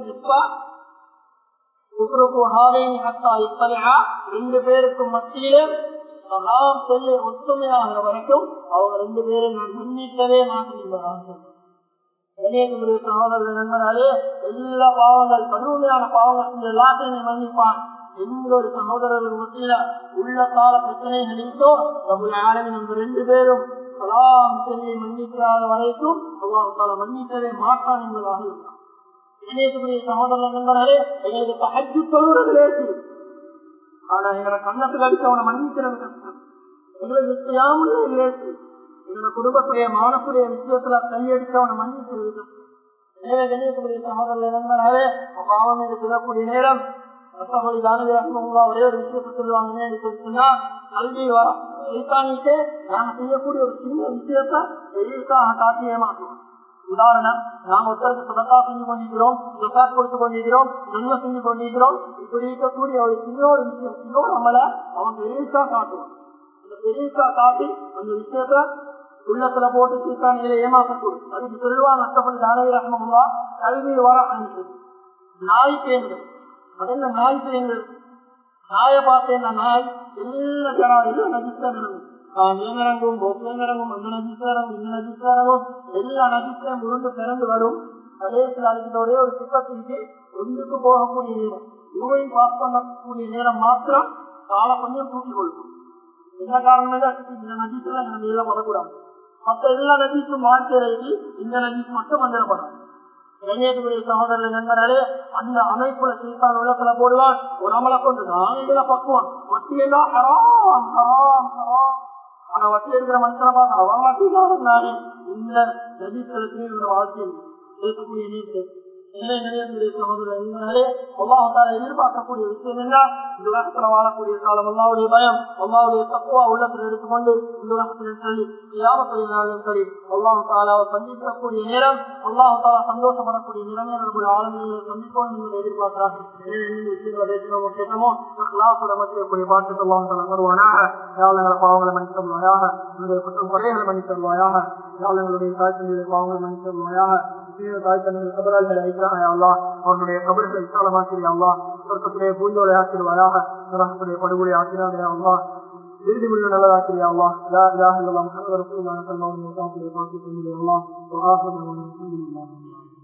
ரெண்டு பேருக்கும் மத்தியில சலாம் சொல்லி ஒத்துமையாகிற வரைக்கும் அவங்க ரெண்டு பேரும் நான் மன்னிக்கவே மாட்டேன். சகோதரர்கள் நண்பனாலே எல்லா பாவங்கள் கடுமையான பாவங்கள் எல்லாத்தையும் மன்னிப்பான். எந்த ஒரு சகோதரர்கள் மத்தியில உள்ள கால பிரச்சனைகள் இருக்கோ ரப்பல் ஆலமீன் நம்ம ரெண்டு பேரும் சலாம் சொல்லி மன்னிக்காத வரைக்கும் அல்லாஹ் தஆலா மன்னிக்கவே மாட்டான் என்பதாக இருந்தான். இணையத்துக்குரிய சகோதரர்கள் நண்பனாலே எங்களுக்கு தஹஜ்ஜுத் தொழுவது லேசி, ஆனா எங்களை கண்ணத்துக்கு அடிச்சவனை மன்னிக்கிறது கஷ்டம். எங்களுக்கு கியாமுல் லேசி, எங்களோட குடும்பத்துடைய மானத்துடைய விஷயத்துல கையடிச்சவனை மன்னிக்கிறது கஷ்டம். எனவே கண்ணியத்துக்குரிய சகோதரர்கள் நண்பனாலே பாவம் என்று சொல்லக்கூடிய நேரம் ஒரே ஒரு விஷயத்தை சொல்லுவாங்க, கல்வி வரும் சைத்தானிக்கு நாங்க செய்யக்கூடிய ஒரு சின்ன விஷயத்தை எதிர்த்தாக காட்டியே மாற்றுவோம். உதாரணம், நாங்க ஒருத்தருக்கு சதக்கா செஞ்சு கொண்டிருக்கிறோம், ஜகாத் கொடுத்து கொண்டிருக்கிறோம், நன்மை செஞ்சு கொண்டிருக்கிறோம், இப்படி இருக்கக்கூடிய ஒரு சின்ன ஒரு விஷயம் இன்னும் நம்மள அவங்க பெரியசா காட்டுவோம். இந்த பெரியசா காட்டி அந்த விஷயத்த உள்ளத்துல போட்டு சீத்தானிகளை ஏமாற்றக்கூடும். அதுக்கு சொல்லுவாங்க நஷ்டப்படி தானவி ரஹ்மத்துல்லா கல்வி வர அனுப்பி நாய் பேர்கள். அது என்ன நாய் பேர்கள்? நாயை பார்த்தேன், நாய் எல்லா ஜனா எல்லாம் நஜிஸ்தரங்கும், இறங்கும் பொக்கிறங்கும், அந்த நஜிஸ்தரங்கும் இந்த நஜிஸ்தரங்கும் எல்லா நஜிஸ்தரம் உருண்டு பிறந்து வரும். கடைசியில் அதுக்கு ஒரே ஒரு சுத்தத்திற்கு ஒன்றுக்கு போகக்கூடிய நேரம், இவையும் பாஸ் பண்ணக்கூடிய நேரம் மாத்திரம் காலை கொஞ்சம் தூக்கிக் கொள்ளும். என்ன காரணம் இந்த நஜிஸ்ல நம்ம எல்லாம் படக்கூடாது. மற்ற எல்லா நஜிஸும் வாழ்க்கையில இந்த நஜிஸ் மட்டும் வந்துடப்படும். கண்ணியத்துக்குரிய சகோதரர்கள் நண்பர்களே, அந்த அமைப்புல சீத்தான் உள்ளத்துல போடுவான். ஒரு அமலை கொண்டு நான் இதுல பக்குவான் வட்டியெல்லாம் ஹராம் ஹராம் ஹராம். ஆனா வட்டி எடுக்கிற மனுஷனை பார்க்க அவன் வட்டிதான் நானே. இந்த நதித்தலத்திலே இந்த வாழ்க்கையில் பேசக்கூடிய நீட்டு எதிர்பார்க்கக்கூடிய விஷயம் என்ன? இந்த உலகத்துல வாழக்கூடிய காலம் அல்லாவுடைய பயம், அல்லாவுடைய தக்குவா உள்ளத்தில் எடுத்துக்கொண்டு இந்த உலகத்திலும் சரி யாவத்துடைய நாளிலும் சரி அல்லாஹு தாலாவை சந்திக்கக்கூடிய நேரம், அல்லாஹு தாலா சந்தோஷப்படக்கூடிய நிலைமை நம்முடைய ஆளுமையை சந்திப்போம் நீங்கள் எதிர்பார்க்கிறார்கள். விஷயங்களை பேசணுமோ கேட்கணுமோ மத்தியக்கூடிய பாட்டுக்கு அல்லாஹு தாலா வருவானாக. யாழ்களை பாவங்களை மன்னித்தருவாயாக, என்னுடைய குற்றம் குறைகளை மன்னித்தருவாயாக, யாழ்களுடைய தாய்த்தனுடைய பாவங்களை மன்னித்தருவாயாக, தாய்த்தனுடைய கபரால்களை ஐக்கிறாயா அல்லா, அவர்களுடைய கபர்களை விசாலமாக்கிறியா அல்லா, சொர்க்கத்துடைய பூஞ்சோலை ஆக்கிடுவாயாக, நரகத்துடைய படுகொலை ஆக்கிறாயா அல்லா, இறுதி முடிவு நல்லதாக்கிறியா அல்லா. லா இலாஹ இல்லல்லாஹ் முஹம்மது ரசூலுல்லாஹி ஸல்லல்லாஹு அலைஹி வஸல்லம் பாக்கி அல்லா.